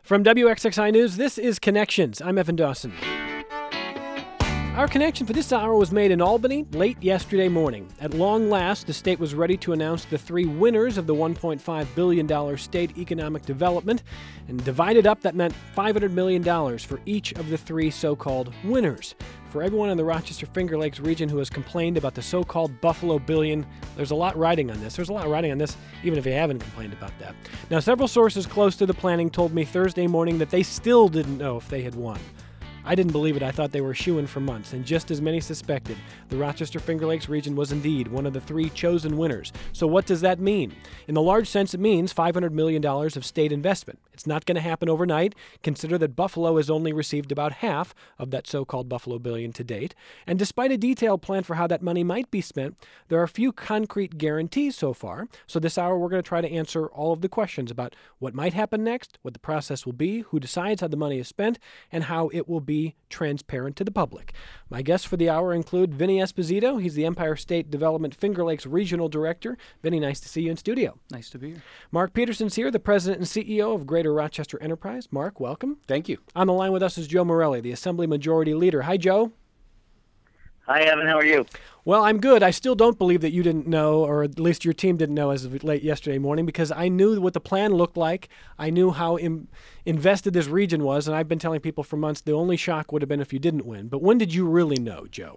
From WXXI News, this is Connections. I'm Evan Dawson. Our connection for this hour was made in Albany late yesterday morning. At long last, the state was ready to announce the three winners of the $1.5 billion state economic development. And divided up, that meant $500 million for each of the three so-called winners. For everyone in the Rochester Finger Lakes region who has complained about the so-called Buffalo Billion, there's a lot riding on this. There's a lot riding on this, even if you haven't complained about that. Now, several sources close to the planning told me Thursday morning that they still didn't know if they had won. I didn't believe it. I thought they were shoo-in for months, and just as many suspected, the Rochester Finger Lakes region was indeed one of the three chosen winners. So what does that mean? In the large sense, it means $500 million of state investment. It's not going to happen overnight. Consider that Buffalo has only received about half of that so-called Buffalo Billion to date. And despite a detailed plan for how that money might be spent, there are few concrete guarantees so far. So this hour, we're going to try to answer all of the questions about what might happen next, what the process will be, who decides how the money is spent, and how it will be transparent to the public. My guests for the hour include Vinny Esposito. He's the Empire State Development Finger Lakes Regional Director. Vinny, nice to see you in studio. Nice to be here. Mark Peterson's here, the President and CEO of Greater Rochester Enterprise. Mark, welcome. Thank you. On the line with us is Joe Morelli, the Assembly Majority Leader. Hi, Joe. Hi, Evan. How are you? Well, I'm good. I still don't believe that you didn't know, or at least your team didn't know as of late yesterday morning, because I knew what the plan looked like. I knew how invested this region was, and I've been telling people for months the only shock would have been if you didn't win. But when did you really know, Joe?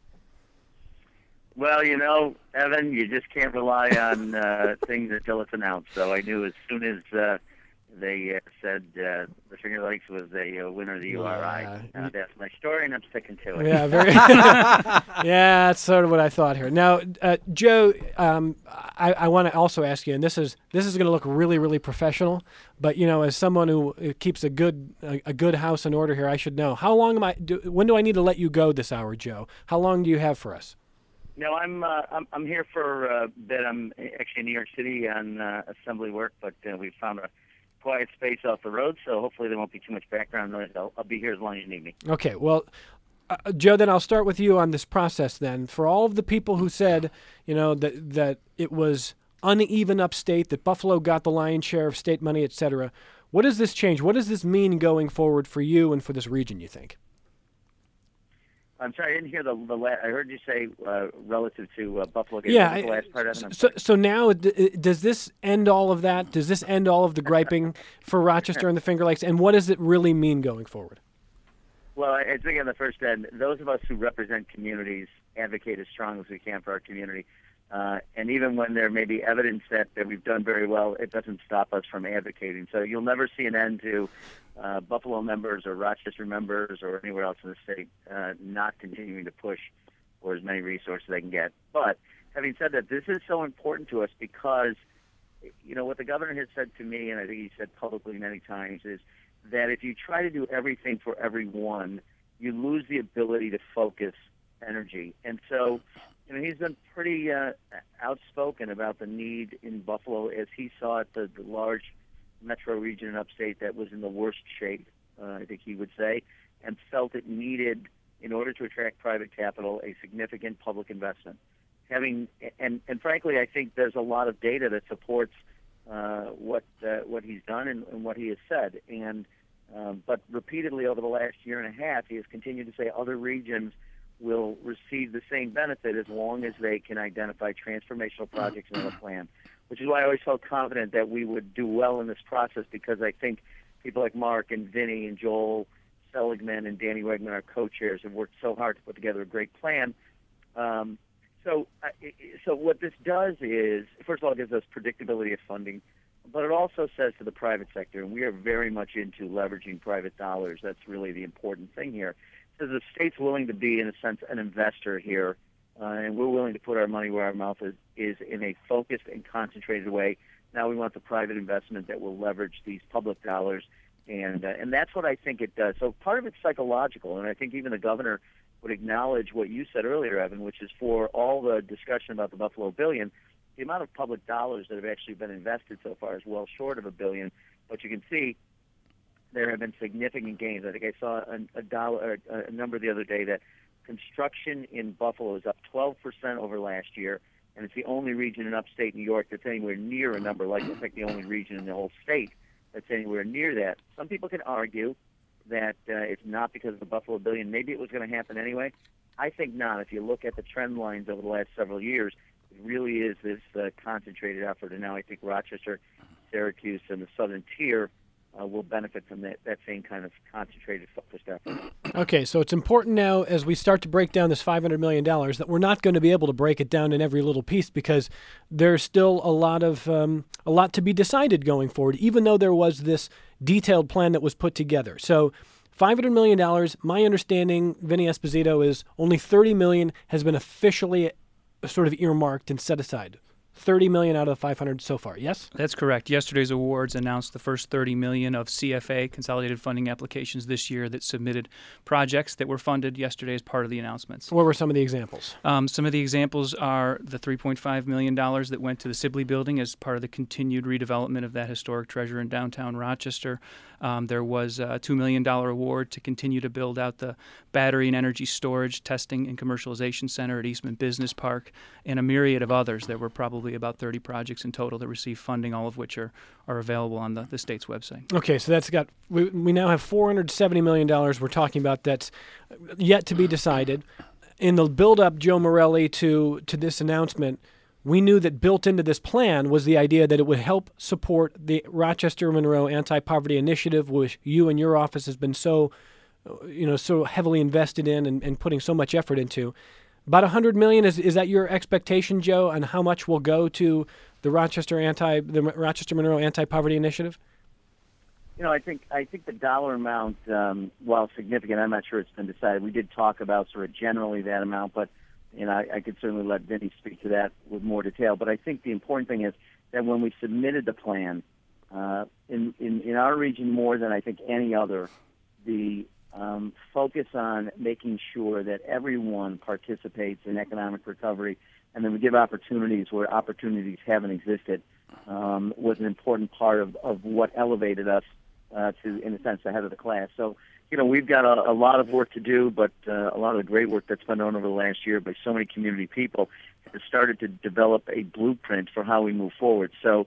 Well, you know, Evan, you just can't rely on things until it's announced. So I knew as soon as they said the Finger Lakes was a winner of the URI. That's my story, and I'm sticking to it. Yeah, very. Yeah, that's sort of what I thought here. Now, Joe, I want to also ask you, and this is going to look really, really professional, but you know, as someone who keeps a good house in order here, I should know how long when do I need to let you go this hour, Joe? How long do you have for us? No, I'm here for a bit. I'm actually in New York City on assembly work, but we found a quiet space off the road, so hopefully there won't be too much background noise. I'll be here as long as you need me. Okay, well, Joe, then I'll start with you on this process then. For all of the people who said, you know, that it was uneven upstate, that Buffalo got the lion's share of state money, et cetera, what does this change? What does this mean going forward for you and for this region, you think? I'm sorry, I didn't hear the last. I heard you say relative to Buffalo. Yeah, the last part of it. So now, does this end all of that? Does this end all of the griping for Rochester and the Finger Lakes? And what does it really mean going forward? Well, I think on the first end, those of us who represent communities advocate as strong as we can for our community. And even when there may be evidence that we've done very well, it doesn't stop us from advocating. So you'll never see an end to Buffalo members or Rochester members or anywhere else in the state not continuing to push for as many resources they can get. But having said that, this is so important to us because, you know, what the governor has said to me, and I think he said publicly many times, is that if you try to do everything for everyone, you lose the ability to focus energy. And so, you know, he's been pretty outspoken about the need in Buffalo as he saw it, the large metro region in upstate that was in the worst shape, I think he would say, and felt it needed, in order to attract private capital, a significant public investment. And frankly, I think there's a lot of data that supports what he's done and what he has said. But repeatedly over the last year and a half, he has continued to say other regions will receive the same benefit as long as they can identify transformational projects in the plan, which is why I always felt confident that we would do well in this process, because I think people like Mark and Vinny and Joel Seligman and Danny Wegman, our co-chairs, have worked so hard to put together a great plan. So what this does is, first of all, it gives us predictability of funding, but it also says to the private sector, and we are very much into leveraging private dollars. That's really the important thing here. So the state's willing to be, in a sense, an investor here, and we're willing to put our money where our mouth is in a focused and concentrated way. Now we want the private investment that will leverage these public dollars, and that's what I think it does. So part of it's psychological, and I think even the governor would acknowledge what you said earlier, Evan, which is for all the discussion about the Buffalo Billion, the amount of public dollars that have actually been invested so far is well short of $1 billion. But you can see there have been significant gains. I think I saw a number the other day that construction in Buffalo is up 12% over last year, and it's the only region in upstate New York that's anywhere near a number like it's like the only region in the whole state that's anywhere near that. Some people can argue that it's not because of the Buffalo Billion. Maybe it was going to happen anyway. I think not. If you look at the trend lines over the last several years, it really is this concentrated effort. And now I think Rochester, Syracuse, and the Southern Tier will benefit from that same kind of concentrated, focused effort. Okay, so it's important now as we start to break down this $500 million that we're not going to be able to break it down in every little piece because there's still a lot to be decided going forward, even though there was this detailed plan that was put together. So $500 million, my understanding, Vinny Esposito, is only $30 million has been officially sort of earmarked and set aside. $30 million out of the 500 so far, yes? That's correct. Yesterday's awards announced the first $30 million of CFA, Consolidated Funding Applications, this year that submitted projects that were funded yesterday as part of the announcements. What were some of the examples? Some of the examples are the $3.5 million that went to the Sibley Building as part of the continued redevelopment of that historic treasure in downtown Rochester. There was a $2 million award to continue to build out the Battery and Energy Storage Testing and Commercialization Center at Eastman Business Park, and a myriad of others. There were probably about 30 projects in total that received funding, all of which are available on the state's website. Okay, so that's got we now have $470 million we're talking about that's yet to be decided. In the build-up, Joe Morelli, to this announcement, we knew that built into this plan was the idea that it would help support the Rochester Monroe Anti-Poverty Initiative, which you and your office has been so heavily invested in and putting so much effort into. About $100 million, is that your expectation, Joe, on how much will go to the Rochester Monroe Anti-Poverty Initiative? I think the dollar amount, while significant, I'm not sure it's been decided. We did talk about sort of generally that amount, but I could certainly let Vinny speak to that with more detail. But I think the important thing is that when we submitted the plan, in our region more than I think any other, the focus on making sure that everyone participates in economic recovery, and then we give opportunities where opportunities haven't existed, was an important part of what elevated us to, in a sense, ahead of the class. So, we've got a lot of work to do, but a lot of the great work that's been done over the last year by so many community people has started to develop a blueprint for how we move forward. So,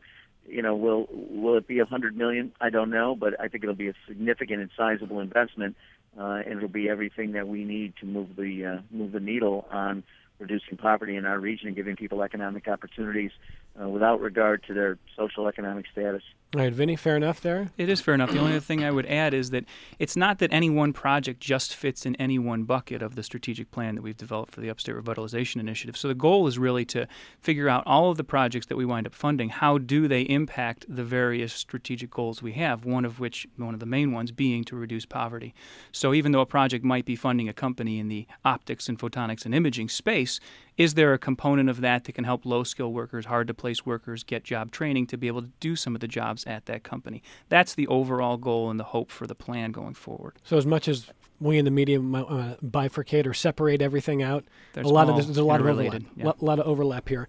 will it be $100 million? I don't know, but I think it'll be a significant and sizable investment, and it'll be everything that we need to move the needle on reducing poverty in our region and giving people economic opportunities without regard to their social economic status. All right, Vinny, fair enough there? It is fair enough. The only other thing I would add is that it's not that any one project just fits in any one bucket of the strategic plan that we've developed for the Upstate Revitalization Initiative. So the goal is really to figure out all of the projects that we wind up funding, how do they impact the various strategic goals we have, one of the main ones being to reduce poverty. So even though a project might be funding a company in the optics and photonics and imaging space, is there a component of that can help low-skill workers, hard-to-place workers get job training to be able to do some of the jobs at that company? That's the overall goal and the hope for the plan going forward. So as much as we in the media bifurcate or separate everything out, there's a lot of overlap. Yeah. A lot of overlap here.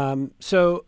So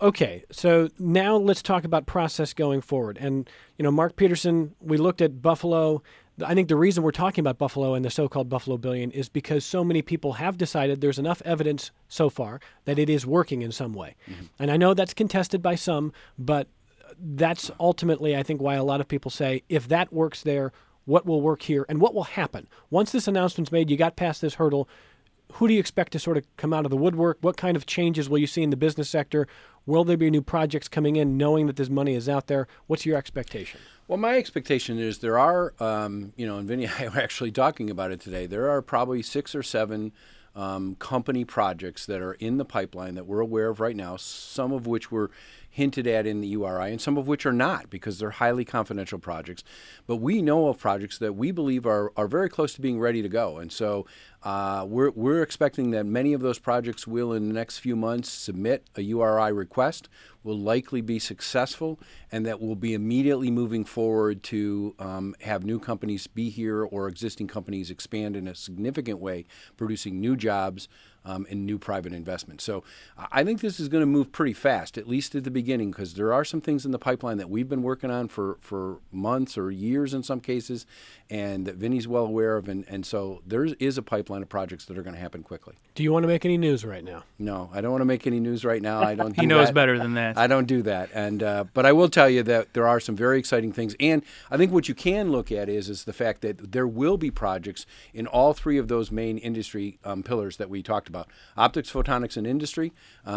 now let's talk about process going forward. And Mark Peterson, we looked at Buffalo. I think the reason we're talking about Buffalo and the so-called Buffalo Billion is because so many people have decided there's enough evidence so far that it is working in some way. Mm-hmm. And I know that's contested by some, but that's ultimately, I think, why a lot of people say, if that works there, what will work here and what will happen? Once this announcement's made, you got past this hurdle, who do you expect to sort of come out of the woodwork? What kind of changes will you see in the business sector? Will there be new projects coming in knowing that this money is out there? What's your expectation? Well, my expectation is there are, and Vinny and I were actually talking about it today, there are probably 6 or 7 company projects that are in the pipeline that we're aware of right now, some of which were hinted at in the URI and some of which are not because they're highly confidential projects. But we know of projects that we believe are very close to being ready to go. And so we're expecting that many of those projects will in the next few months submit a URI request, will likely be successful, and that will be immediately moving forward to have new companies be here or existing companies expand in a significant way, producing new jobs and new private investment. So I think this is going to move pretty fast, at least at the beginning, because there are some things in the pipeline that we've been working on for months or years in some cases, and that Vinny's well aware of. And so there is a pipeline of projects that are going to happen quickly. Do you want to make any news right now? No, I don't want to make any news right now. I don't. He knows better than that. that. I don't do that. And but I will tell you that there are some very exciting things. And I think what you can look at is the fact that there will be projects in all three of those main industry pillars that we talked about: optics, photonics, and industry,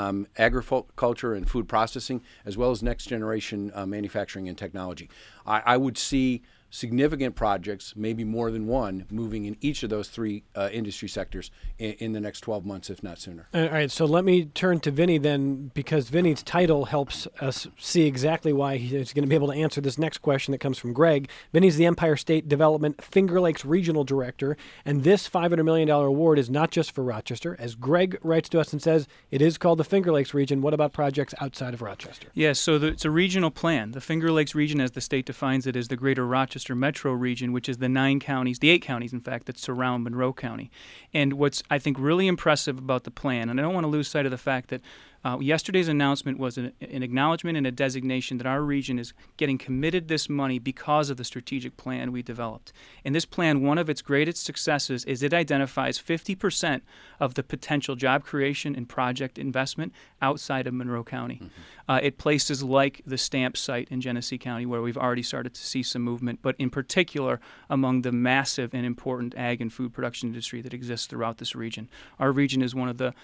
agriculture and food processing, as well as next generation manufacturing and technology. I would see significant projects, maybe more than one, moving in each of those three industry sectors in the next 12 months, if not sooner. All right, so let me turn to Vinny then, because Vinny's title helps us see exactly why he's going to be able to answer this next question that comes from Greg. Vinny's the Empire State Development Finger Lakes Regional Director, and this $500 million award is not just for Rochester. As Greg writes to us and says, it is called the Finger Lakes region. What about projects outside of Rochester? Yes, so it's a regional plan. The Finger Lakes region, as the state defines it, is the greater Rochester metro region, which is the 8 counties, in fact, that surround Monroe County. And what's, I think, really impressive about the plan, and I don't want to lose sight of the fact that yesterday's announcement was an acknowledgement and a designation that our region is getting committed this money because of the strategic plan we developed. And this plan, one of its greatest successes is it identifies 50% of the potential job creation and project investment outside of Monroe County. At places like the Stamp site in Genesee County, where we've already started to see some movement, but in particular among the massive and important ag and food production industry that exists throughout this region. Our region is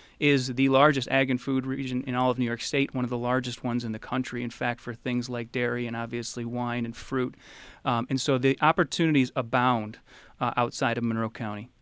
the largest ag and food region in all of New York State, one of the largest ones in the country, in fact, for things like dairy and obviously wine and fruit. And so the opportunities abound outside of Monroe County.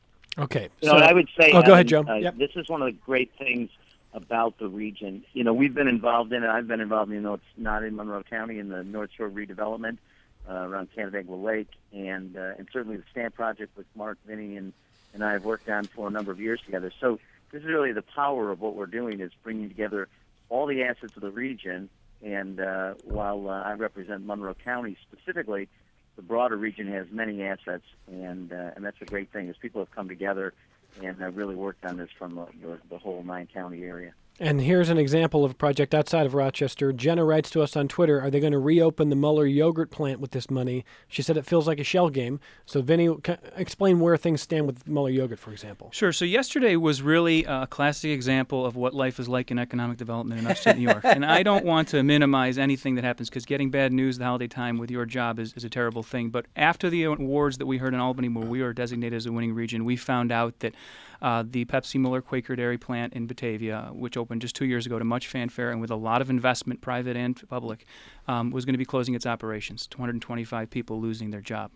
Okay. So I would say, go ahead, Joe. This is one of the great things about the region. We've been involved in it. I've been involved in, it's not in Monroe County, in the North Shore redevelopment around Canandaigua Lake, and certainly the Stamp project with Mark, Vinny, and I have worked on for a number of years together. So this is really the power of what we're doing, is bringing together all the assets of the region. And while I represent Monroe County specifically, the broader region has many assets, and that's a great thing, as people have come together and really worked on this from the whole 9-county area. And here's an example of a project outside of Rochester. Jenna writes to us on Twitter, are they going to reopen the Muller yogurt plant with this money? She said it feels like a shell game. So, Vinny, explain where things stand with Muller yogurt, for example. Sure. So yesterday was really a classic example of what life is like in economic development in upstate New York. And I don't want to minimize anything that happens, because getting bad news the holiday time with your job is a terrible thing. But after the awards that we heard in Albany, where we were designated as a winning region, we found out that the Pepsi Muller Quaker Dairy plant in Batavia, which opened just 2 years ago to much fanfare and with a lot of investment, private and public, was going to be closing its operations, 225 people losing their job.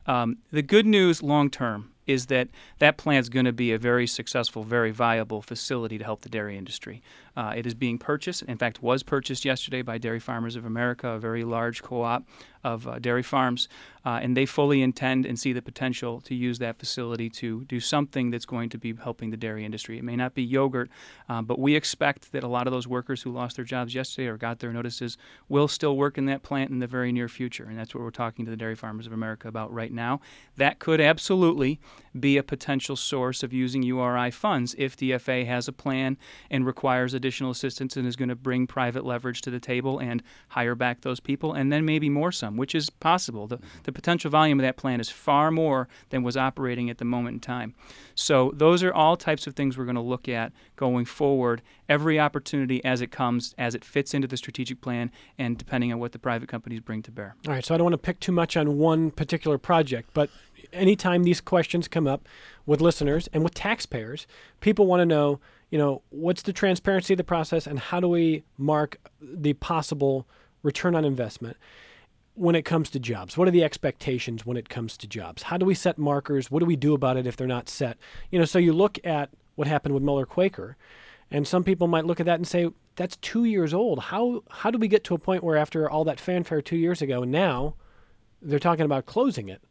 The good news long term is that plant is going to be a very successful, very viable facility to help the dairy industry. It is being purchased, in fact, was purchased yesterday by Dairy Farmers of America, a very large co-op of dairy farms, and they fully intend and see the potential to use that facility to do something that's going to be helping the dairy industry. It may not be yogurt, but we expect that a lot of those workers who lost their jobs yesterday or got their notices will still work in that plant in the very near future, and that's what we're talking to the Dairy Farmers of America about right now. That could absolutely be a potential source of using URI funds if DFA has a plan and requires additional assistance and is going to bring private leverage to the table and hire back those people, and then maybe more some, which is possible. The potential volume of that plan is far more than was operating at the moment in time. So those are all types of things we're going to look at going forward, every opportunity as it comes, as it fits into the strategic plan, and depending on what the private companies bring to bear. All right, so I don't want to pick too much on one particular project, but anytime these questions come up with listeners and with taxpayers, people want to know, what's the transparency of the process and how do we mark the possible return on investment when it comes to jobs? What are the expectations when it comes to jobs? How do we set markers? What do we do about it if they're not set? So you look at what happened with Muller Quaker, and some people might look at that and say, that's 2 years old. How do we get to a point where after all that fanfare 2 years ago, now they're talking about closing it?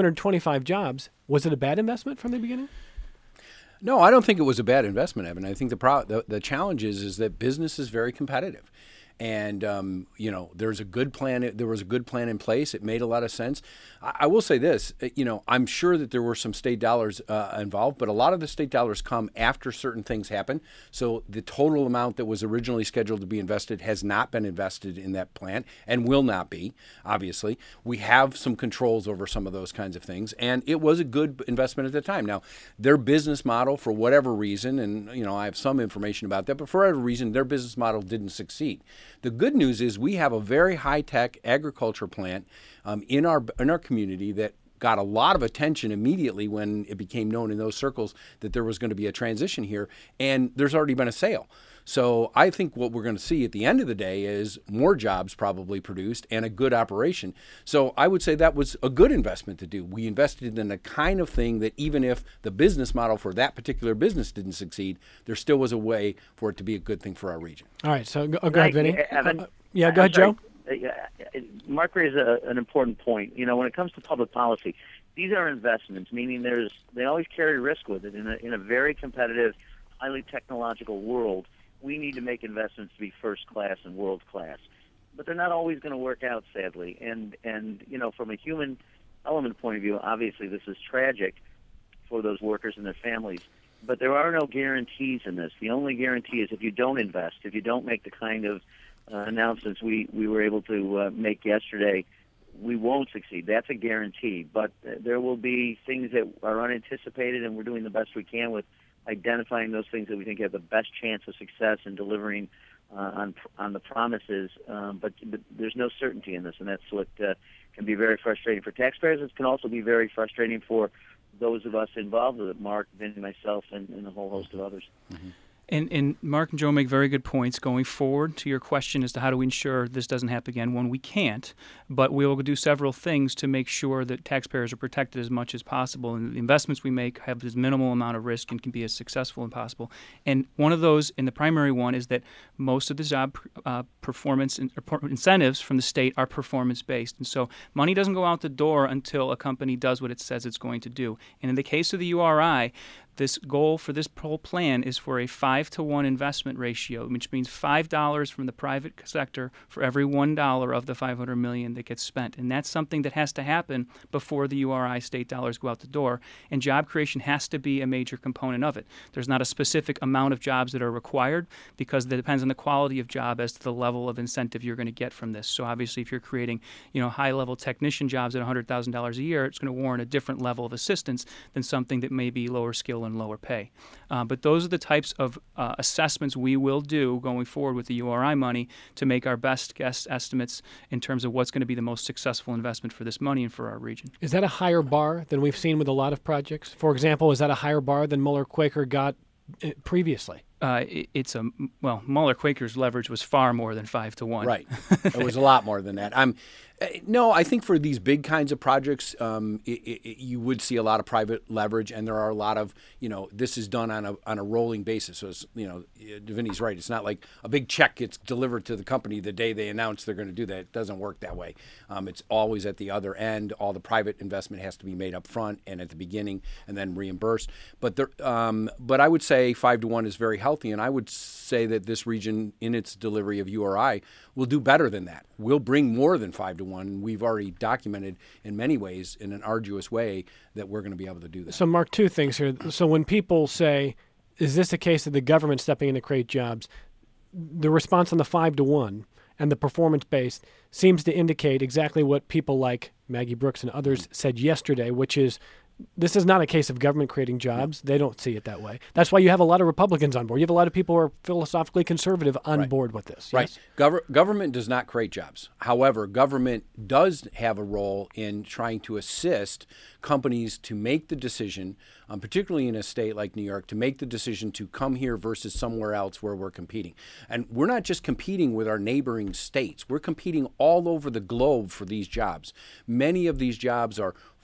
225 jobs. Was it a bad investment from the beginning? No, I don't think it was a bad investment, Evan. I think the challenge is that business is very competitive. And there's a good plan. There was a good plan in place. It made a lot of sense. I will say this, I'm sure that there were some state dollars involved, but a lot of the state dollars come after certain things happen. So the total amount that was originally scheduled to be invested has not been invested in that plant and will not be, obviously. We have some controls over some of those kinds of things, and it was a good investment at the time. Now, their business model, for whatever reason, and I have some information about that, but for whatever reason, their business model didn't succeed. The good news is we have a very high-tech agriculture plant in our community that got a lot of attention immediately when it became known in those circles that there was going to be a transition here, and there's already been a sale. So I think what we're going to see at the end of the day is more jobs probably produced and a good operation. So I would say that was a good investment to do. We invested in a kind of thing that even if the business model for that particular business didn't succeed, there still was a way for it to be a good thing for our region. All right, so go ahead, Vinny. Evan, go ahead, Joe. Mark raised an important point. When it comes to public policy, these are investments, meaning they always carry risk with it. In a very competitive, highly technological world, we need to make investments to be first class and world class. But they're not always going to work out, sadly. And from a human element point of view, obviously this is tragic for those workers and their families. But there are no guarantees in this. The only guarantee is if you don't invest, if you don't make the kind of announcements we were able to make yesterday, we won't succeed. That's a guarantee. But there will be things that are unanticipated, and we're doing the best we can with identifying those things that we think have the best chance of success and delivering on the promises. But there's no certainty in this, and that's what can be very frustrating for taxpayers. It can also be very frustrating for those of us involved with it, Mark, Vinny, myself, and a whole host of others. Mm-hmm. And Mark and Joe make very good points going forward to your question as to how do we ensure this doesn't happen again. One, we can't, but we will do several things to make sure that taxpayers are protected as much as possible. And the investments we make have as minimal amount of risk and can be as successful as possible. And one of those, and the primary one, is that most of the job performance incentives from the state are performance-based. And so money doesn't go out the door until a company does what it says it's going to do. And in the case of the URI, this goal for this whole plan is for a 5-to-1 investment ratio, which means $5 from the private sector for every $1 of the $500 million that gets spent. And that's something that has to happen before the URI state dollars go out the door. And job creation has to be a major component of it. There's not a specific amount of jobs that are required because it depends on the quality of job as to the level of incentive you're going to get from this. So obviously, if you're creating, high-level technician jobs at $100,000 a year, it's going to warrant a different level of assistance than something that may be lower skill and lower pay. But those are the types of assessments we will do going forward with the URI money to make our best guess estimates in terms of what's going to be the most successful investment for this money and for our region. Is that a higher bar than we've seen with a lot of projects? For example, is that a higher bar than Mueller-Quaker got previously? Mueller-Quaker's leverage was far more than 5-to-1. Right. It was a lot more than that. No, I think for these big kinds of projects, you would see a lot of private leverage, and there are a lot of, this is done on a rolling basis. So, Vinny's right. It's not like a big check gets delivered to the company the day they announce they're going to do that. It doesn't work that way. It's always at the other end. All the private investment has to be made up front and at the beginning and then reimbursed. But I would say 5-to-1 is very healthy, and I would say that this region, in its delivery of URI, will do better than that. We'll bring more than 5-to-1. We've already documented in many ways, in an arduous way, that we're going to be able to do that. So, Mark, two things here. So when people say, is this a case of the government stepping in to create jobs, the response on the 5-to-1 and the performance-based seems to indicate exactly what people like Maggie Brooks and others said yesterday, which is this is not a case of government creating jobs. They don't see it that way. That's why you have a lot of Republicans on board. You have a lot of people who are philosophically conservative on board with this. Right. Yes? Government does not create jobs. However, government does have a role in trying to assist companies to make the decision, particularly in a state like New York, to make the decision to come here versus somewhere else where we're competing. And we're not just competing with our neighboring states. We're competing all over the globe for these jobs. Many of these jobs are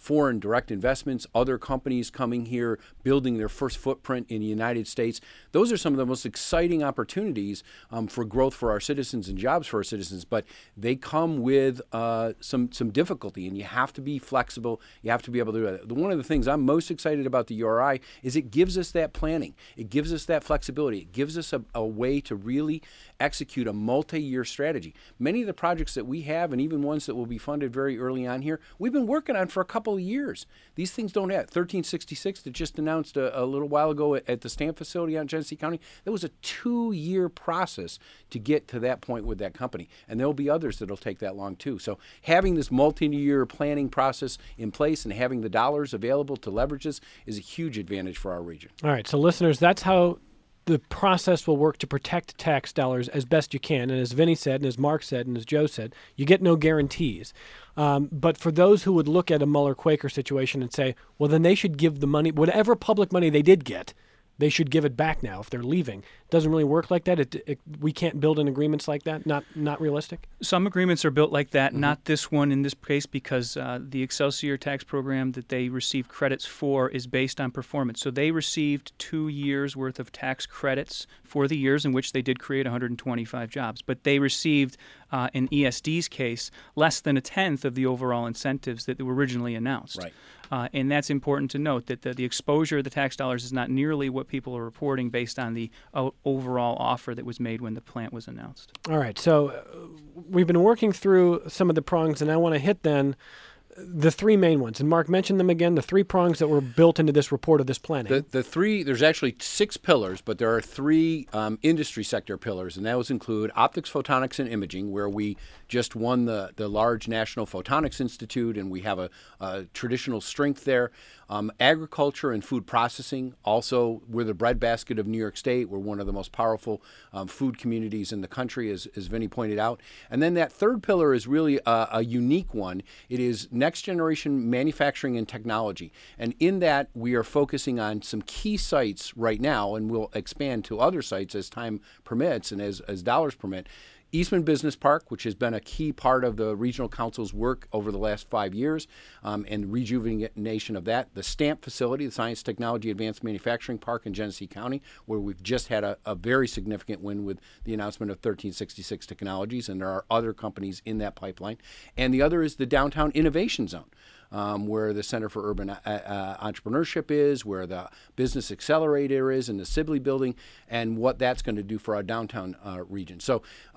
foreign direct investments, other companies coming here, building their first footprint in the United States. Those are some of the most exciting opportunities for growth for our citizens and jobs for our citizens, but they come with some difficulty, and you have to be flexible. You have to be able to do it. One of the things I'm most excited about the URI is it gives us that planning. It gives us that flexibility. It gives us a way to really execute a multi-year strategy. Many of the projects that we have, and even ones that will be funded very early on here, we've been working on for a couple of years. These things don't have 1366 that just announced a little while ago at the stamp facility out in Genesee County. That was a 2-year process to get to that point with that company, and there will be others that will take that long too. So having this multi-year planning process in place and having the dollars available to leverage this is a huge advantage for our region. All right, so listeners, that's how the process will work to protect tax dollars as best you can. And as Vinny said, and as Mark said, and as Joe said, you get no guarantees. But for those who would look at a Mueller-Quaker situation and say, well, then they should give the money, whatever public money they did get, they should give it back now if they're leaving. It doesn't really work like that. We can't build in agreements like that. Not realistic. Some agreements are built like that. Not this one in this case, because the Excelsior tax program that they received credits for is based on performance. So they received 2 years worth of tax credits for the years in which they did create 125 jobs. But they received, in ESD's case, less than a tenth of the overall incentives that were originally announced. Right. And that's important to note, that the exposure of the tax dollars is not nearly what people are reporting based on the overall offer that was made when the plant was announced. All right, so we've been working through some of the prongs, and I want to hit then the three main ones. And Mark mentioned them again, the three prongs that were built into this report of this planning. The three, there's actually 6 pillars, but there are 3 industry sector pillars, and those include optics, photonics, and imaging, where we just won the large National Photonics Institute, and we have a traditional strength there. Agriculture and food processing, also we're the breadbasket of New York State. We're one of the most powerful food communities in the country, as Vinny pointed out. And then that third pillar is really a unique one. It is next generation manufacturing and technology. And in that, we are focusing on some key sites right now, and we'll expand to other sites as time permits and as dollars permit. Eastman Business Park, which has been a key part of the Regional Council's work over the last 5 years, and rejuvenation of that. The STAMP facility, the Science, Technology, Advanced Manufacturing Park in Genesee County, where we've just had a very significant win with the announcement of 1366 Technologies, and there are other companies in that pipeline. And the other is the Downtown Innovation Zone, where the Center for Urban Entrepreneurship is, where the Business Accelerator is in the Sibley Building, and what that's going to do for our downtown region. So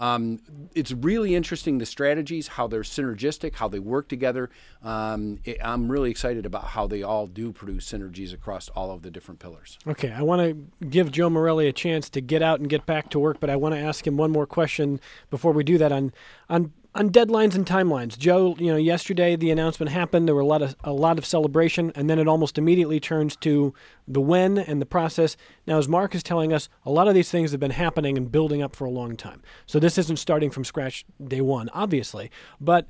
it's really interesting, the strategies, how they're synergistic, how they work together. I'm really excited about how they all do produce synergies across all of the different pillars. Okay, I want to give Joe Morelli a chance to get out and get back to work, but I want to ask him one more question before we do that on deadlines and timelines. Joe, yesterday the announcement happened. There were a lot of celebration, and then it almost immediately turns to the when and the process. Now, as Mark is telling us, a lot of these things have been happening and building up for a long time. So this isn't starting from scratch day one, obviously. But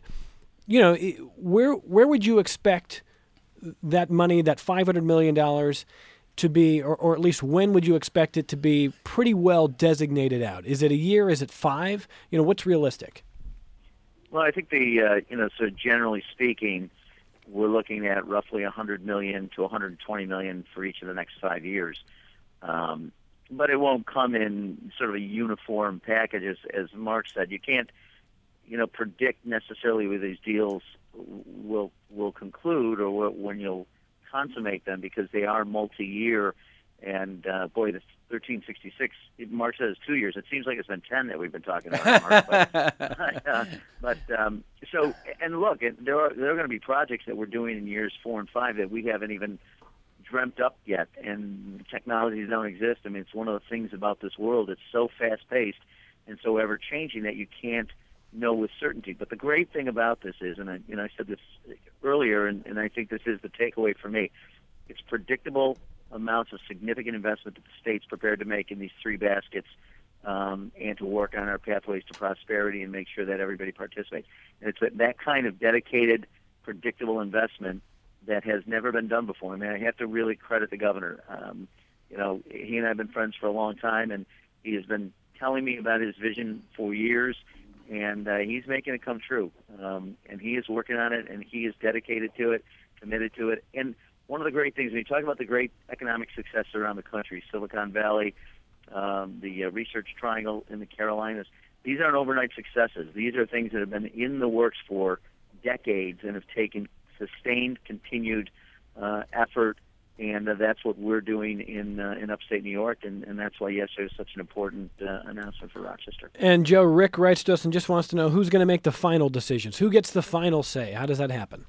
where would you expect that money, that $500 million, to be, or at least when would you expect it to be pretty well designated out? Is it a year? Is it 5? What's realistic? Well, I think so generally speaking, we're looking at roughly $100 million to $120 million for each of the next 5 years. But it won't come in sort of a uniform package, as Mark said. You can't, predict necessarily where these deals will conclude or when you'll consummate them, because they are multi-year. And boy, the 1366, Mark says 2 years. It seems like it's been 10 that we've been talking about, Mark. So, and look, there are going to be projects that we're doing in years 4 and 5 that we haven't even dreamt up yet, and technologies don't exist. I mean, it's one of the things about this world. It's so fast-paced and so ever-changing that you can't know with certainty. But the great thing about this is, and I said this earlier, and I think this is the takeaway for me, it's predictable amounts of significant investment that the state's prepared to make in these 3 baskets, and to work on our pathways to prosperity and make sure that everybody participates. And it's that kind of dedicated, predictable investment that has never been done before. I mean, I have to really credit the governor. He and I have been friends for a long time, and he has been telling me about his vision for years, and he's making it come true. And he is working on it, and he is dedicated to it. committed to it. And one of the great things, when you talk about the great economic success around the country, Silicon Valley, the Research Triangle in the Carolinas, these aren't overnight successes. These are things that have been in the works for decades and have taken sustained, continued effort, and that's what we're doing in upstate New York, and that's why yesterday was such an important announcement for Rochester. And Joe, Rick writes to us and just wants to know who's going to make the final decisions. Who gets the final say? How does that happen?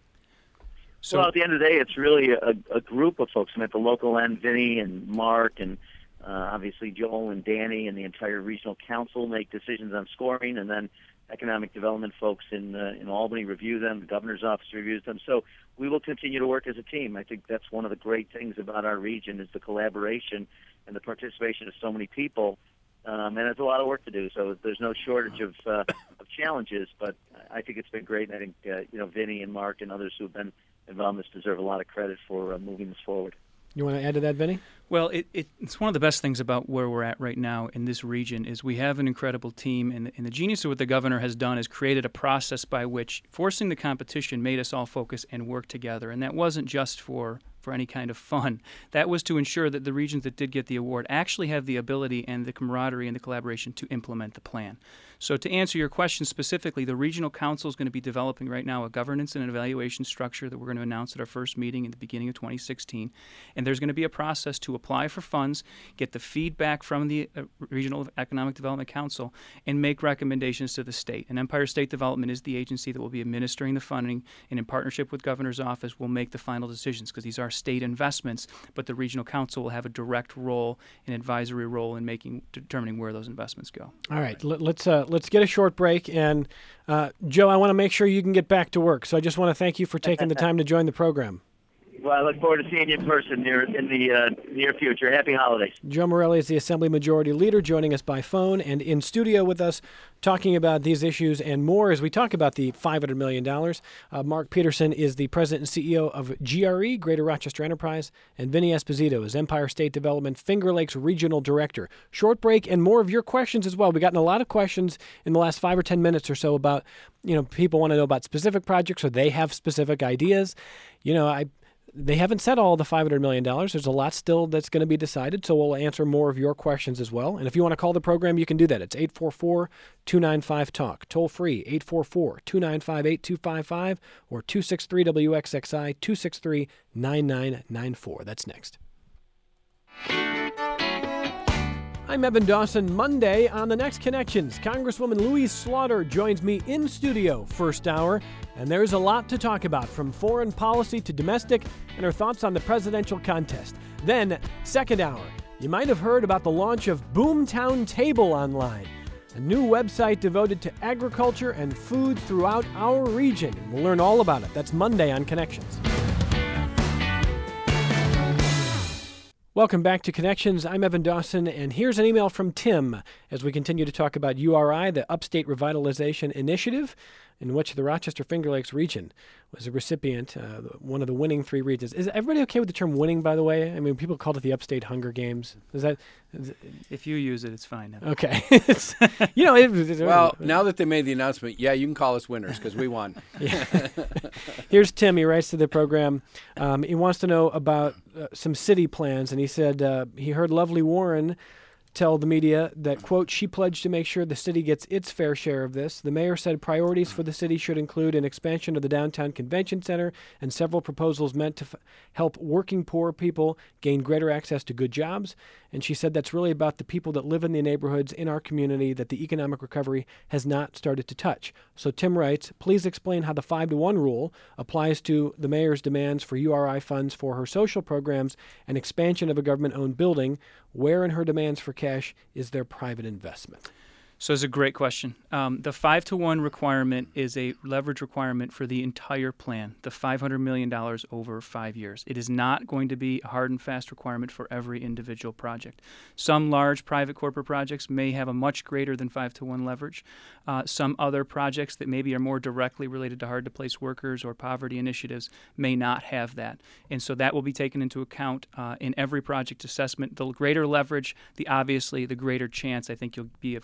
So, well, at the end of the day, it's really a group of folks. I mean, at the local end, Vinny and Mark and obviously Joel and Danny and the entire regional council make decisions on scoring, and then economic development folks in Albany review them. The governor's office reviews them. So we will continue to work as a team. I think that's one of the great things about our region is the collaboration and the participation of so many people. And it's a lot of work to do. So there's no shortage of challenges, but I think it's been great. And I think Vinny and Mark and others who have been involved in this deserve a lot of credit for moving this forward. You want to add to that, Vinny? Well, it's one of the best things about where we're at right now in this region is we have an incredible team, and the genius of what the governor has done is created a process by which forcing the competition made us all focus and work together. And that wasn't just for any kind of fun. That was to ensure that the regions that did get the award actually have the ability and the camaraderie and the collaboration to implement the plan. So to answer your question specifically, the regional council is going to be developing right now a governance and an evaluation structure that we're going to announce at our first meeting in the beginning of 2016. And there's going to be a process to apply for funds, get the feedback from the Regional Economic Development Council, and make recommendations to the state. And Empire State Development is the agency that will be administering the funding, and in partnership with Governor's office will make the final decisions because these are state investments, but the regional council will have a direct role, an advisory role in determining where those investments go. All right, let's get a short break. And Joe, I want to make sure you can get back to work, so I just want to thank you for taking the time to join the program. Well, I look forward to seeing you in person in the near future. Happy holidays. Joe Morelli is the Assembly Majority Leader, joining us by phone and in studio with us, talking about these issues and more as we talk about the $500 million. Mark Peterson is the President and CEO of GRE, Greater Rochester Enterprise, and Vinny Esposito is Empire State Development Finger Lakes Regional Director. Short break and more of your questions as well. We've gotten a lot of questions in the last 5 or 10 minutes or so about, people want to know about specific projects or they have specific ideas. They haven't said all the $500 million. There's a lot still that's going to be decided, so we'll answer more of your questions as well. And if you want to call the program, you can do that. It's 844-295-TALK. Toll free, 844-295-8255 or 263-WXXI, 263-9994. That's next. I'm Evan Dawson. Monday on The Next Connections, Congresswoman Louise Slaughter joins me in studio first hour, and there's a lot to talk about, from foreign policy to domestic, and her thoughts on the presidential contest. Then, second hour, you might have heard about the launch of Boomtown Table Online, a new website devoted to agriculture and food throughout our region. We'll learn all about it. That's Monday on Connections. Welcome back to Connections. I'm Evan Dawson, and here's an email from Tim as we continue to talk about URI, the Upstate Revitalization Initiative, in which the Rochester Finger Lakes region was a recipient, one of the winning 3 regions. Is everybody okay with the term winning, by the way? I mean, people called it the Upstate Hunger Games. If you use it, it's fine. Okay. Well, now that they made the announcement, yeah, you can call us winners because we won. Here's Tim. He writes to the program. He wants to know about some city plans, and he said he heard Lovely Warren tell the media that, quote, she pledged to make sure the city gets its fair share of this. The mayor said priorities for the city should include an expansion of the downtown convention center and several proposals meant to help working poor people gain greater access to good jobs. And she said that's really about the people that live in the neighborhoods in our community that the economic recovery has not started to touch. So Tim writes, please explain how the 5-to-1 rule applies to the mayor's demands for URI funds for her social programs and expansion of a government-owned building. Where in her demands for cash is there private investment? So it's a great question. The 5-to-1 requirement is a leverage requirement for the entire plan, the $500 million over 5 years. It is not going to be a hard and fast requirement for every individual project. Some large private corporate projects may have a much greater than 5-to-1 leverage. Some other projects that maybe are more directly related to hard-to-place workers or poverty initiatives may not have that. And so that will be taken into account in every project assessment. The greater leverage, obviously the greater chance I think you'll be of getting a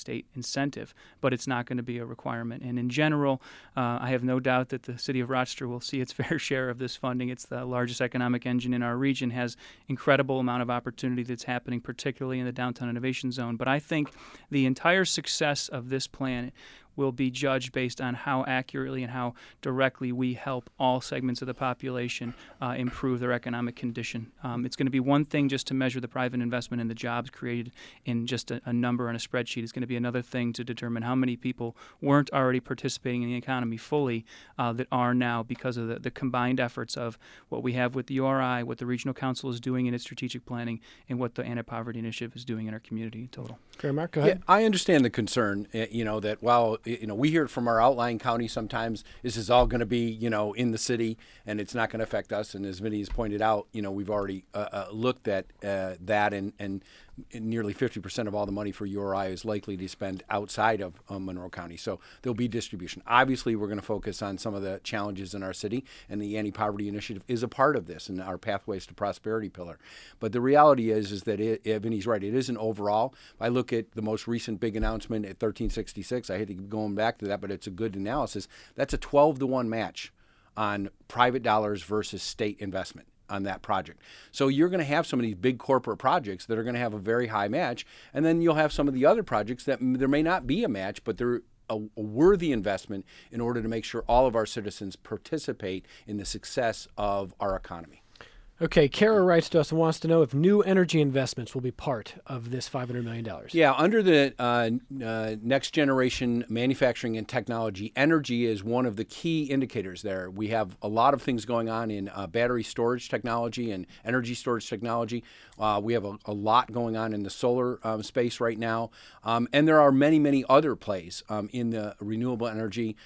state incentive, but it's not going to be a requirement. And in general, I have no doubt that the city of Rochester will see its fair share of this funding. It's the largest economic engine in our region, has incredible amount of opportunity that's happening, particularly in the Downtown Innovation Zone. But I think the entire success of this plan will be judged based on how accurately and how directly we help all segments of the population improve their economic condition. It's going to be one thing just to measure the private investment and the jobs created in just a number on a spreadsheet. It's going to be another thing to determine how many people weren't already participating in the economy fully that are now, because of the combined efforts of what we have with the URI, what the Regional Council is doing in its strategic planning, and what the Anti-Poverty Initiative is doing in our community in total. Fair, Mark, go ahead. Yeah, I understand the concern, that while we hear it from our outlying county sometimes, this is all going to be, in the city and it's not going to affect us. And as Vinny has pointed out, we've already looked at that, and nearly 50% of all the money for URI is likely to spend outside of Monroe County. So there'll be distribution. Obviously, we're going to focus on some of the challenges in our city, and the Anti-Poverty Initiative is a part of this and our Pathways to Prosperity pillar. But the reality is that Vinny's right. It isn't overall. I look at the most recent big announcement at 1366. I hate to keep going back to that, but it's a good analysis. That's a 12-to-1 match on private dollars versus state investment on that project. So you're going to have some of these big corporate projects that are going to have a very high match, and then you'll have some of the other projects that there may not be a match, but they're a worthy investment in order to make sure all of our citizens participate in the success of our economy. Okay, Kara writes to us and wants to know if new energy investments will be part of this $500 million. Yeah, under the Next Generation Manufacturing and Technology, energy is one of the key indicators there. We have a lot of things going on in battery storage technology and energy storage technology. We have a lot going on in the solar space right now. And there are many, many other plays in the renewable energy,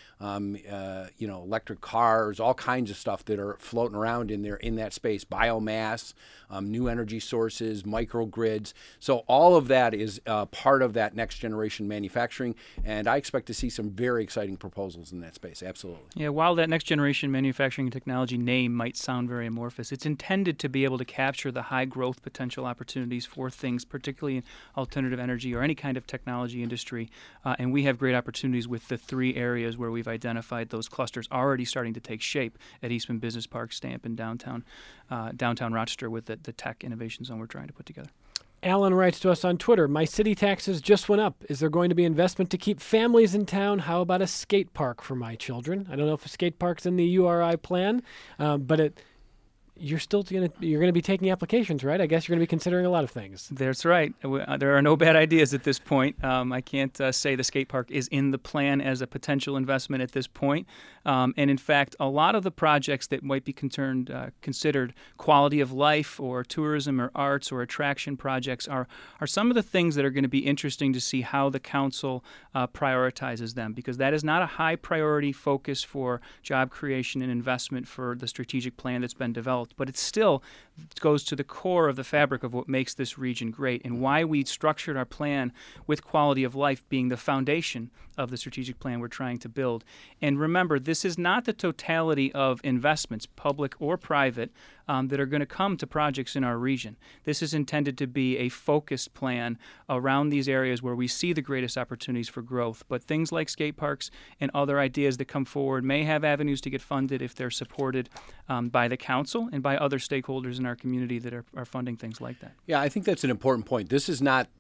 electric cars, all kinds of stuff that are floating around in there in that space. Biomass, new energy sources, microgrids. So all of that is part of that next generation manufacturing, and I expect to see some very exciting proposals in that space, absolutely. Yeah, while that next generation manufacturing and technology name might sound very amorphous, it's intended to be able to capture the high growth potential opportunities for things, particularly in alternative energy or any kind of technology industry, and we have great opportunities with the three areas where we've identified those clusters already starting to take shape at Eastman Business Park, Stamp, and downtown Rochester with the tech innovation zone we're trying to put together. Alan writes to us on Twitter, my city taxes just went up. Is there going to be investment to keep families in town? How about a skate park for my children? I don't know if a skate park's in the URI plan, but you're going to be taking applications, right? I guess you're going to be considering a lot of things. That's right. There are no bad ideas at this point. I can't say the skate park is in the plan as a potential investment at this point. And in fact, a lot of the projects that might be considered quality of life or tourism or arts or attraction projects are some of the things that are going to be interesting to see how the council prioritizes them, because that is not a high priority focus for job creation and investment for the strategic plan that's been developed. But it still goes to the core of the fabric of what makes this region great and why we structured our plan with quality of life being the foundation of the strategic plan we're trying to build. And remember, this is not the totality of investments, public or private, that are going to come to projects in our region. This is intended to be a focused plan around these areas where we see the greatest opportunities for growth. But things like skate parks and other ideas that come forward may have avenues to get funded if they're supported by the council and by other stakeholders in our community that are funding things like that. Yeah, I think that's an important point. This is not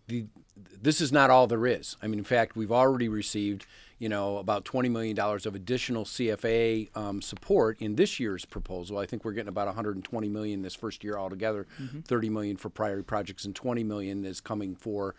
all there is. I mean, in fact, we've already received about $20 million of additional CFA support in this year's proposal. I think we're getting about $120 million this first year altogether, $30 million for priority projects, and $20 million is coming for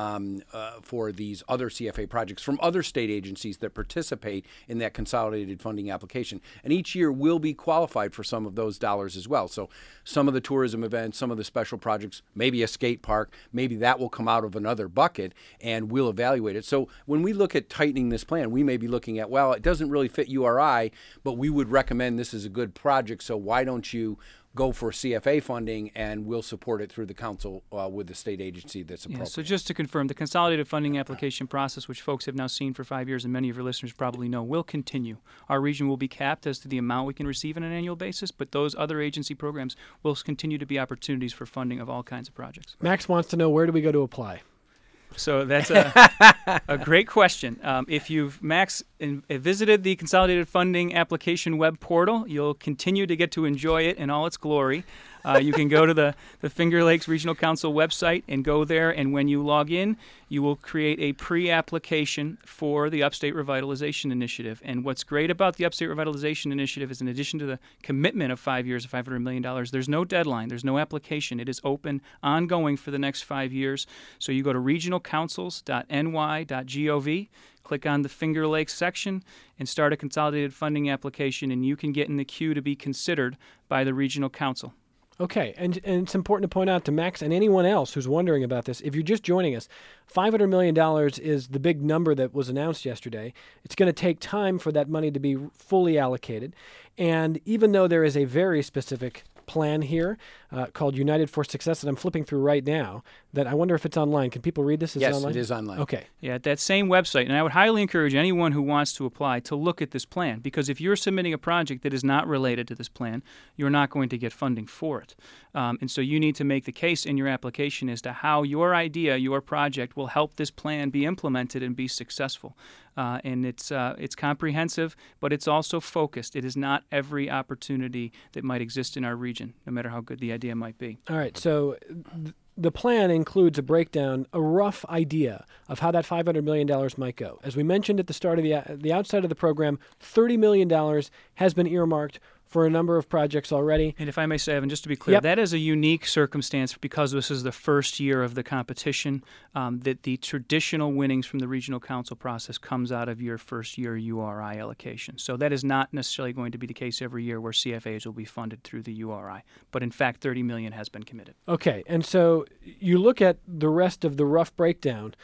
these other CFA projects from other state agencies that participate in that consolidated funding application. And each year will be qualified for some of those dollars as well. So some of the tourism events, some of the special projects, maybe a skate park, maybe that will come out of another bucket, and we'll evaluate it. So when we look at tightening this plan, we may be looking at, well, it doesn't really fit URI, but we would recommend this is a good project, so why don't you go for CFA funding, and we'll support it through the council with the state agency that's appropriate. Yeah, so just to confirm, the consolidated funding application process, which folks have now seen for 5 years and many of your listeners probably know, will continue. Our region will be capped as to the amount we can receive on an annual basis, but those other agency programs will continue to be opportunities for funding of all kinds of projects. Max wants to know, where do we go to apply? So that's a great question. If you've, Max, visited the Consolidated Funding Application web portal, you'll continue to get to enjoy it in all its glory. You can go to the Finger Lakes Regional Council website and go there, and when you log in, you will create a pre-application for the Upstate Revitalization Initiative. And what's great about the Upstate Revitalization Initiative is, in addition to the commitment of 5 years of $500 million, there's no deadline, there's no application. It is open, ongoing for the next 5 years. So you go to regionalcouncils.ny.gov, click on the Finger Lakes section, and start a consolidated funding application, and you can get in the queue to be considered by the Regional Council. Okay, and it's important to point out to Max and anyone else who's wondering about this, if you're just joining us, $500 million is the big number that was announced yesterday. It's going to take time for that money to be fully allocated. And even though there is a very specific plan here called United for Success that I'm flipping through right now, that I wonder if it's online. Can people read this? Yes, online? it is online. Okay. Yeah, at that same website. And I would highly encourage anyone who wants to apply to look at this plan, because if you're submitting a project that is not related to this plan, you're not going to get funding for it. And so you need to make the case in your application as to how your idea, your project, will help this plan be implemented and be successful. And it's comprehensive, but it's also focused. It is not every opportunity that might exist in our region, no matter how good the idea might be. All right, so the plan includes a breakdown, a rough idea of how that $500 million might go. As we mentioned at the start of the outset of the program, $30 million has been earmarked for a number of projects already. And if I may say, Evan, just to be clear, that is a unique circumstance because this is the first year of the competition, that the traditional winnings from the regional council process comes out of your first year URI allocation. So that is not necessarily going to be the case every year where CFAs will be funded through the URI. But in fact, $30 million has been committed. Okay, and so you look at the rest of the rough breakdown,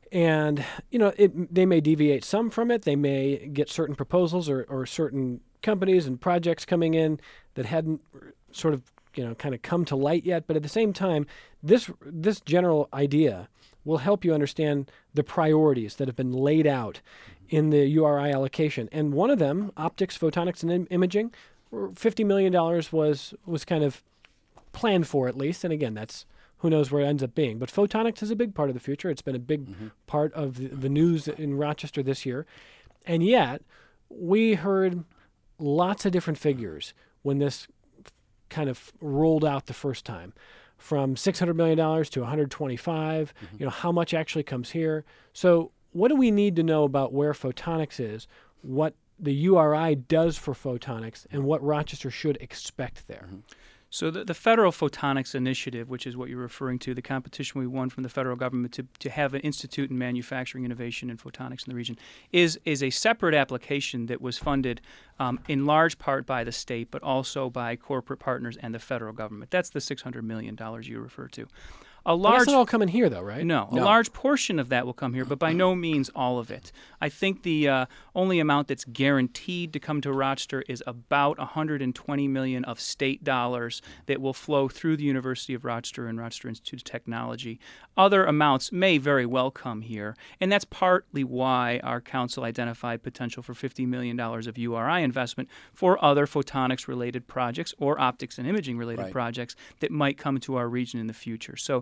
and they may deviate some from it. They may get certain proposals or certain companies and projects coming in that hadn't sort of kind of come to light yet. But at the same time, this general idea will help you understand the priorities that have been laid out in the URI allocation. And one of them, optics, photonics, and imaging, $50 million was kind of planned for, at least. And again, that's who knows where it ends up being. But photonics is a big part of the future. It's been a big part of the news in Rochester this year. And yet, we heard lots of different figures when this kind of rolled out the first time, from $600 million to $125, how much actually comes here. So what do we need to know about where photonics is, what the URI does for photonics, and what Rochester should expect there? So the Federal Photonics Initiative, which is what you're referring to, the competition we won from the federal government to have an institute in manufacturing innovation and photonics in the region, is a separate application that was funded in large part by the state, but also by corporate partners and the federal government. That's the $600 million you refer to. That's not all coming here, though, right? No, a large portion of that will come here, but by no means all of it. I think the only amount that's guaranteed to come to Rochester is about $120 million of state dollars that will flow through the University of Rochester and Rochester Institute of Technology. Other amounts may very well come here, and that's partly why our council identified potential for $50 million of URI investment for other photonics-related projects or optics and imaging-related projects that might come to our region in the future. So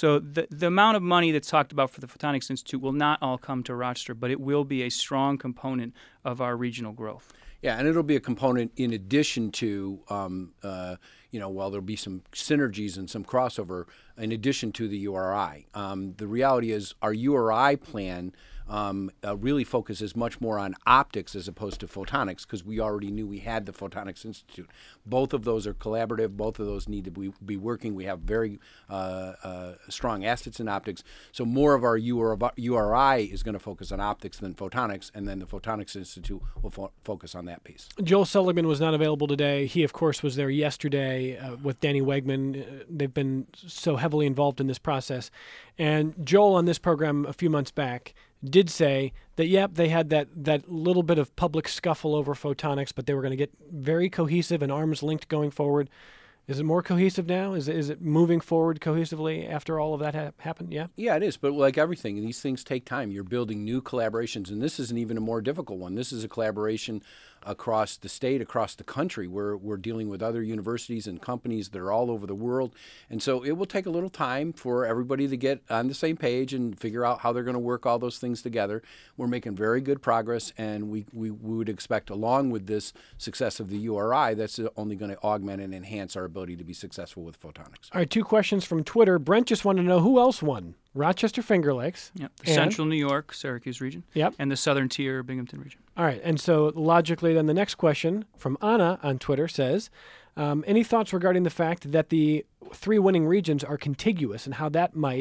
the amount of money that's talked about for the Photonics Institute will not all come to Rochester, but it will be a strong component of our regional growth. Yeah, and it'll be a component in addition to, while there'll be some synergies and some crossover, in addition to the URI. The reality is our URI plan really focuses much more on optics as opposed to photonics, because we already knew we had the Photonics Institute. Both of those are collaborative. Both of those need to be working. We have very strong assets in optics. So more of our URI is going to focus on optics than photonics, and then the Photonics Institute will focus on that piece. Joel Seligman was not available today. He, of course, was there yesterday with Danny Wegman. They've been so heavily involved in this process. And Joel, on this program a few months back, did say that, they had that little bit of public scuffle over photonics, but they were going to get very cohesive and arms linked going forward. Is it more cohesive now? Is it moving forward cohesively after all of that happened? Yeah? Yeah, it is. But like everything, these things take time. You're building new collaborations, and this is an even a more difficult one. This is a collaboration across the state, across the country. We're dealing with other universities and companies that are all over the world. And so it will take a little time for everybody to get on the same page and figure out how they're going to work all those things together. We're making very good progress, and we would expect, along with this success of the URI, that's only going to augment and enhance our ability to be successful with photonics. All right, 2 questions from Twitter. Brent just wanted to know who else won. Rochester Finger Lakes. Yep. The Central New York, Syracuse region. Yep. And the Southern Tier, Binghamton region. All right, and so logically then the next question from Anna on Twitter says, any thoughts regarding the fact that the 3 winning regions are contiguous and how that may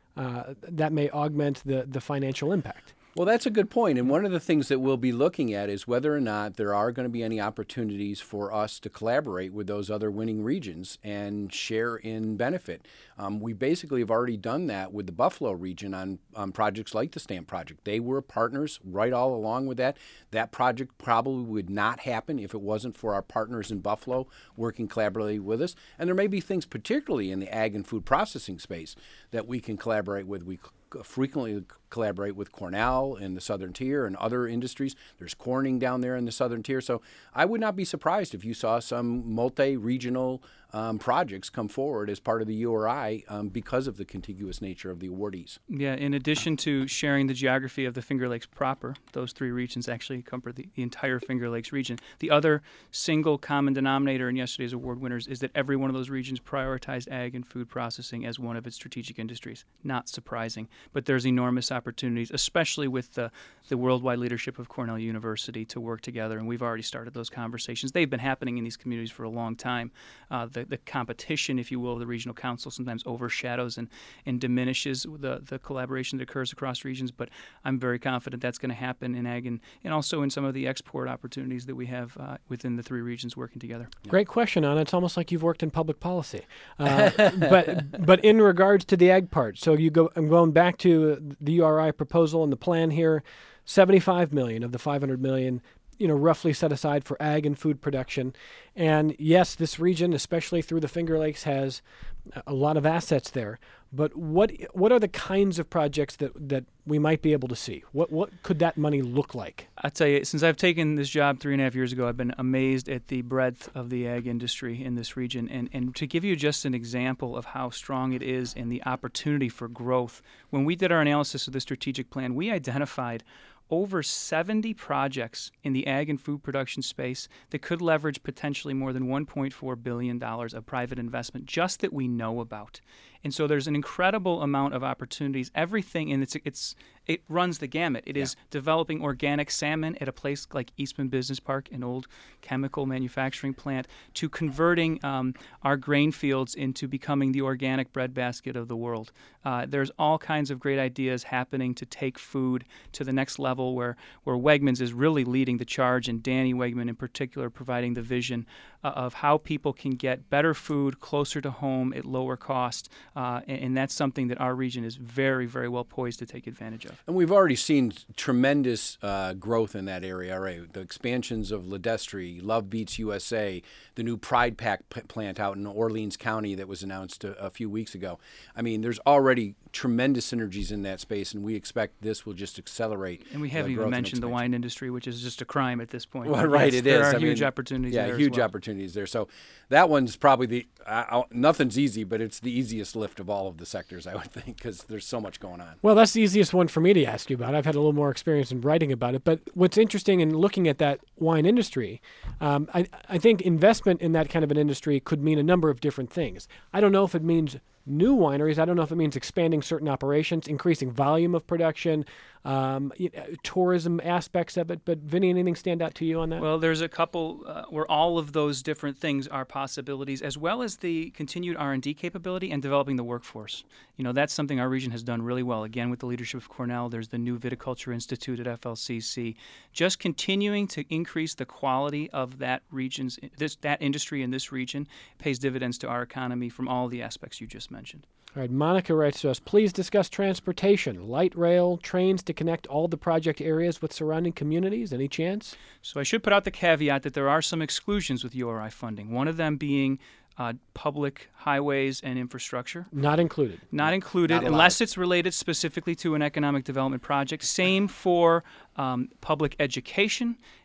augment the financial impact? Well, that's a good point. And one of the things that we'll be looking at is whether or not there are going to be any opportunities for us to collaborate with those other winning regions and share in benefit. We basically have already done that with the Buffalo region on projects like the STAMP project. They were partners right all along with that. That project probably would not happen if it wasn't for our partners in Buffalo working collaboratively with us. And there may be things, particularly in the ag and food processing space, that we can collaborate with. We frequently collaborate with Cornell in the Southern Tier and other industries. There's Corning down there in the Southern Tier. So I would not be surprised if you saw some multi-regional projects come forward as part of the URI because of the contiguous nature of the awardees. Yeah, in addition to sharing the geography of the Finger Lakes proper, those 3 regions actually cover the entire Finger Lakes region. The other single common denominator in yesterday's award winners is that every one of those regions prioritized ag and food processing as one of its strategic industries. Not surprising, but there's enormous opportunities, especially with the worldwide leadership of Cornell University, to work together, and we've already started those conversations. They've been happening in these communities for a long time. The competition, if you will, of the regional council sometimes overshadows and diminishes the collaboration that occurs across regions, but I'm very confident that's going to happen in ag and also in some of the export opportunities that we have within the 3 regions working together. Great question, Anna. It's almost like you've worked in public policy. But in regards to the ag part, so I'm going back to the URI proposal and the plan here, $75 million of the $500 million, roughly set aside for ag and food production. And yes, this region, especially through the Finger Lakes, has a lot of assets there. But what are the kinds of projects that we might be able to see? What could that money look like? I'll tell you, since I've taken this job 3.5 years ago, I've been amazed at the breadth of the ag industry in this region. And to give you just an example of how strong it is and the opportunity for growth, when we did our analysis of the strategic plan, we identified over 70 projects in the ag and food production space that could leverage potentially more than $1.4 billion of private investment just that we know about. And so there's an incredible amount of opportunities. Everything, and it runs the gamut. It is developing organic salmon at a place like Eastman Business Park, an old chemical manufacturing plant, to converting our grain fields into becoming the organic breadbasket of the world. There's all kinds of great ideas happening to take food to the next level where Wegmans is really leading the charge, and Danny Wegman in particular providing the vision of how people can get better food closer to home at lower cost. And that's something that our region is very, very well poised to take advantage of. And we've already seen tremendous growth in that area, right? The expansions of Ledestri, Love Beats USA, the new Pride Pack plant out in Orleans County that was announced a few weeks ago. I mean, there's already tremendous synergies in that space, and we expect this will just accelerate. And we haven't even mentioned the wine industry, which is just a crime at this point. Well, right, yes, it is. There are huge opportunities there. Yeah, huge opportunities there. So that one's probably nothing's easy, but it's the easiest lift of all of the sectors, I would think, because there's so much going on. Well, that's the easiest one for me to ask you about. I've had a little more experience in writing about it. But what's interesting in looking at that wine industry, I think investment in that kind of an industry could mean a number of different things. I don't know if it means new wineries. I don't know if it means expanding certain operations, increasing volume of production, tourism aspects of it. But Vinny, anything stand out to you on that? Well, there's a couple where all of those different things are possibilities, as well as the continued R&D capability and developing the workforce. That's something our region has done really well. Again, with the leadership of Cornell, there's the new Viticulture Institute at FLCC. Just continuing to increase the quality of that industry in this region pays dividends to our economy from all the aspects you just mentioned. All right, Monica writes to us, please discuss transportation, light rail, trains to connect all the project areas with surrounding communities. Any chance? So I should put out the caveat that there are some exclusions with URI funding, one of them being public highways and infrastructure. Not included. Not included, unless it's related specifically to an economic development project. Same for public education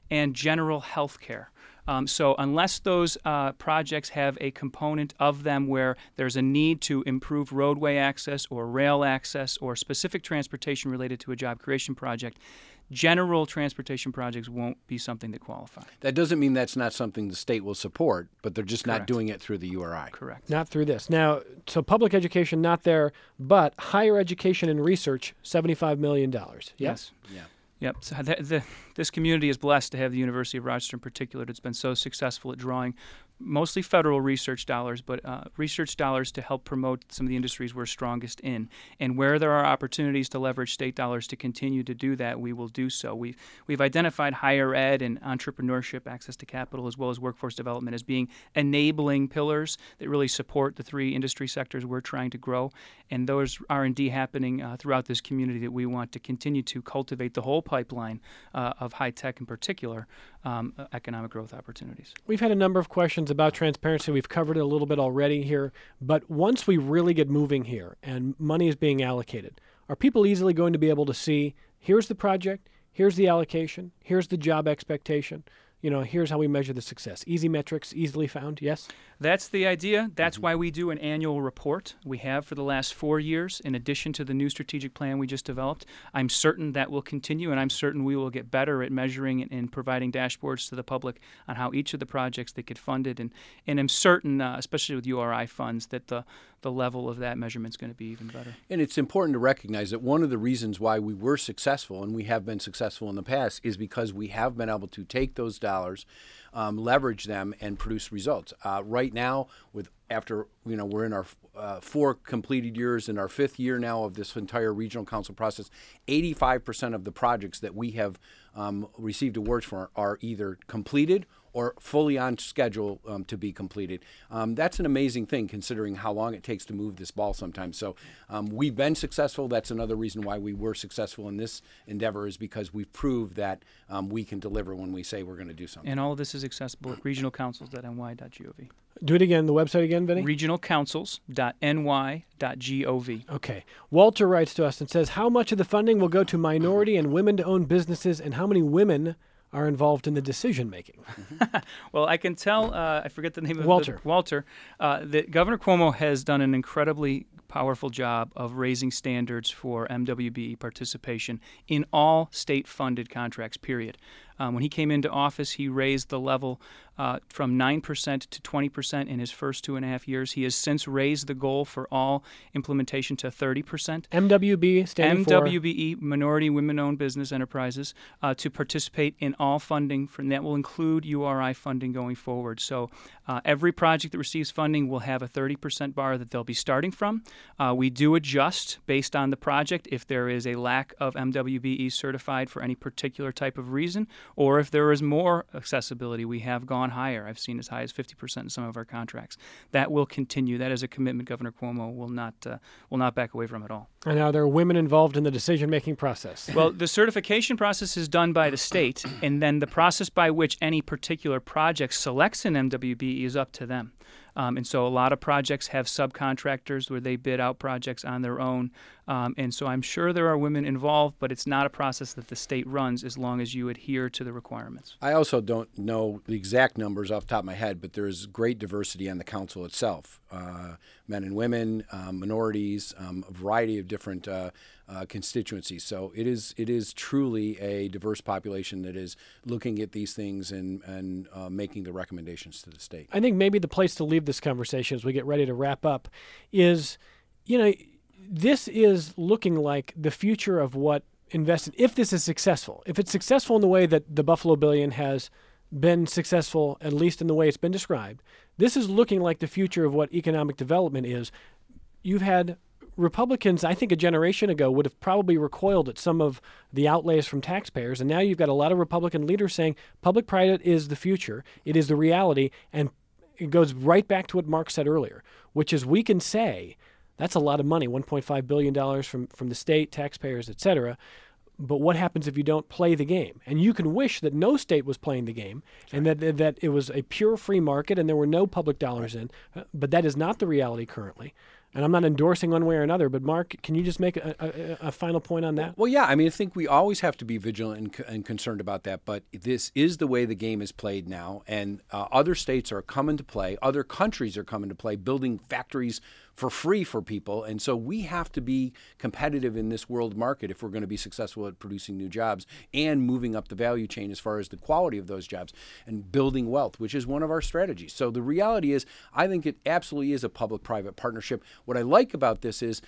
and general health care. So unless those projects have a component of them where there's a need to improve roadway access or rail access or specific transportation related to a job creation project, general transportation projects won't be something that qualify. That doesn't mean that's not something the state will support, but they're just not doing it through the URI. Correct. Not through this. Now, so public education not there, but higher education and research, $75 million. Yes. Yeah. Yep. So this community is blessed to have the University of Rochester in particular that's been so successful at drawing mostly federal research dollars, but research dollars to help promote some of the industries we're strongest in. And where there are opportunities to leverage state dollars to continue to do that, we will do so. We've identified higher ed and entrepreneurship, access to capital, as well as workforce development as being enabling pillars that really support the three industry sectors we're trying to grow. And those R&D happening throughout this community that we want to continue to cultivate the whole pipeline of high tech in particular, economic growth opportunities. We've had a number of questions about transparency. We've covered it a little bit already here. But once we really get moving here and money is being allocated, are people easily going to be able to see, here's the project, here's the allocation, here's the job expectation, here's how we measure the success? Easy metrics, easily found, yes? That's the idea. That's why we do an annual report. We have for the last 4 years, in addition to the new strategic plan we just developed. I'm certain that will continue, and I'm certain we will get better at measuring and providing dashboards to the public on how each of the projects that get funded. And I'm certain, especially with URI funds, that the level of that measurement is going to be even better. And it's important to recognize that one of the reasons why we were successful, and we have been successful in the past, is because we have been able to take those dollars, leverage them, and produce results. Right now, we're in our 4 completed years and our 5th year now of this entire regional council process. 85% of the projects that we have received awards for are either completed or fully on schedule to be completed. That's an amazing thing considering how long it takes to move this ball sometimes. So we've been successful. That's another reason why we were successful in this endeavor, is because we've proved that we can deliver when we say we're going to do something. And all of this is accessible at regionalcouncils.ny.gov. Do it again, the website again, Vinny? regionalcouncils.ny.gov. Okay. Walter writes to us and says, how much of the funding will go to minority and women-owned businesses, and how many women are involved in the decision-making? Well, I can tell, I forget the name of Walter. Walter, that Governor Cuomo has done an incredibly powerful job of raising standards for MWBE participation in all state-funded contracts, period. When he came into office, he raised the level from 9% to 20% in his first 2.5 years. He has since raised the goal for all implementation to 30%. MWB standing for? MWBE, Minority Women-Owned Business Enterprises, to participate in all funding, and that will include URI funding going forward. So every project that receives funding will have a 30% bar that they'll be starting from. We do adjust based on the project if there is a lack of MWBE certified for any particular type of reason, or if there is more accessibility. We have gone higher. I've seen as high as 50% in some of our contracts. That will continue. That is a commitment Governor Cuomo will not back away from at all. And are there women involved in the decision-making process? Well, the certification process is done by the state, and then the process by which any particular project selects an MWBE is up to them. And so a lot of projects have subcontractors where they bid out projects on their own. And so I'm sure there are women involved, but it's not a process that the state runs as long as you adhere to the requirements. I also don't know the exact numbers off the top of my head, but there is great diversity on the council itself. Men and women, minorities, a variety of different constituencies. So it is truly a diverse population that is looking at these things and making the recommendations to the state. I think maybe the place to leave this conversation as we get ready to wrap up is, this is looking like the future of what invested, if this is successful. If it's successful in the way that the Buffalo Billion has been successful, at least in the way it's been described, this is looking like the future of what economic development is. You've had Republicans, I think a generation ago, would have probably recoiled at some of the outlays from taxpayers, and now you've got a lot of Republican leaders saying public-private is the future, it is the reality, and it goes right back to what Mark said earlier, which is we can say that's a lot of money, $1.5 billion from the state, taxpayers, et cetera. But what happens if you don't play the game? And you can wish that no state was playing the game and that it was a pure free market and there were no public dollars in. But that is not the reality currently. And I'm not endorsing one way or another, but Mark, can you just make a final point on that? Well, yeah. I mean, I think we always have to be vigilant and concerned about that. But this is the way the game is played now. And other states are coming to play. Other countries are coming to play, building factories for free for people. And so we have to be competitive in this world market if we're going to be successful at producing new jobs and moving up the value chain as far as the quality of those jobs and building wealth, which is one of our strategies. So the reality is, I think it absolutely is a public-private partnership. What I like about this is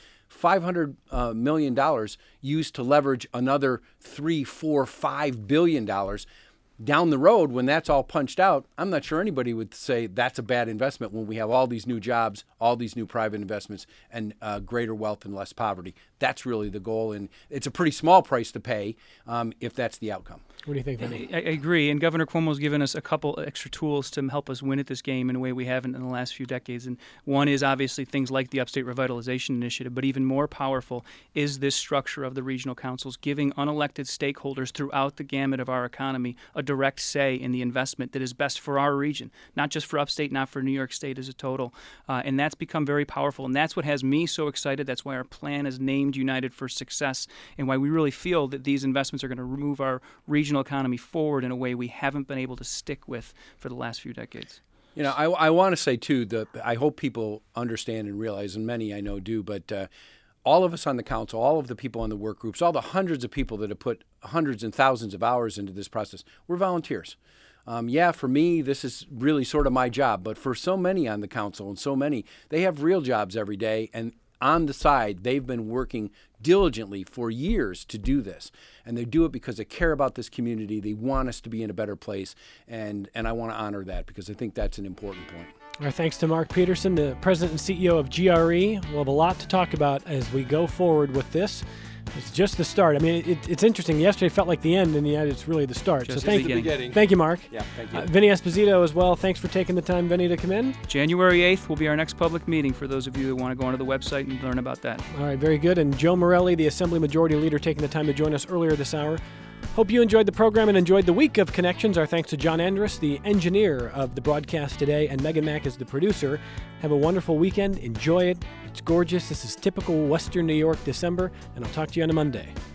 $500 million used to leverage another $3, $4, $5 billion down the road. When that's all punched out, I'm not sure anybody would say that's a bad investment when we have all these new jobs, all these new private investments, and greater wealth and less poverty. That's really the goal, and it's a pretty small price to pay if that's the outcome. What do you think, Vinny? I agree, and Governor Cuomo's given us a couple extra tools to help us win at this game in a way we haven't in the last few decades. And one is obviously things like the Upstate Revitalization Initiative, but even more powerful is this structure of the regional councils, giving unelected stakeholders throughout the gamut of our economy a direct say in the investment that is best for our region, not just for Upstate, not for New York State as a total. And that's become very powerful, and that's what has me so excited. That's why our plan is named United for Success, and why we really feel that these investments are going to move our regional economy forward in a way we haven't been able to stick with for the last few decades. You know, I want to say, too, that I hope people understand and realize, and many I know do, but all of us on the council, all of the people on the work groups, all the hundreds of people that have put hundreds and thousands of hours into this process, we're volunteers. Yeah, for me, this is really sort of my job, but for so many on the council and so many, they have real jobs every day, and on the side, they've been working diligently for years to do this. And they do it because they care about this community. They want us to be in a better place. And I want to honor that because I think that's an important point. Our thanks to Mark Peterson, the president and CEO of GRE. We'll have a lot to talk about as we go forward with this. It's just the start. I mean, it's interesting. Yesterday felt like the end, and yet it's really the start. Just so thank you, Mark. Yeah, thank you. Vinny Esposito as well. Thanks for taking the time, Vinny, to come in. January 8th will be our next public meeting for those of you that want to go onto the website and learn about that. All right, very good. And Joe Morelli, the Assembly Majority Leader, taking the time to join us earlier this hour. Hope you enjoyed the program and enjoyed the week of Connections. Our thanks to John Andrus, the engineer of the broadcast today, and Megan Mack is the producer. Have a wonderful weekend. Enjoy it. It's gorgeous. This is typical Western New York December, and I'll talk to you on a Monday.